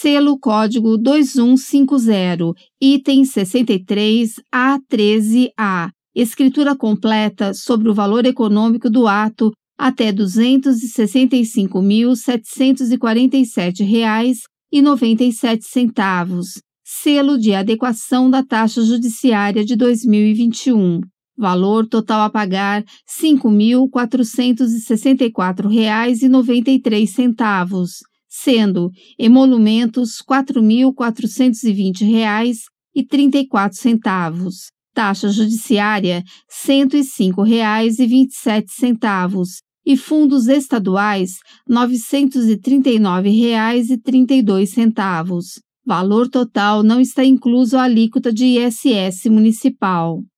selo código 2150, item 63A13A, escritura completa sobre o valor econômico do ato até R$ 265.747,97, selo de adequação da taxa judiciária de 2021. Valor total a pagar R$ 5.464,93, sendo emolumentos R$ 4.420,34, taxa judiciária R$ 105,27 e fundos estaduais R$ 939,32. Valor total não está incluso a alíquota de ISS municipal.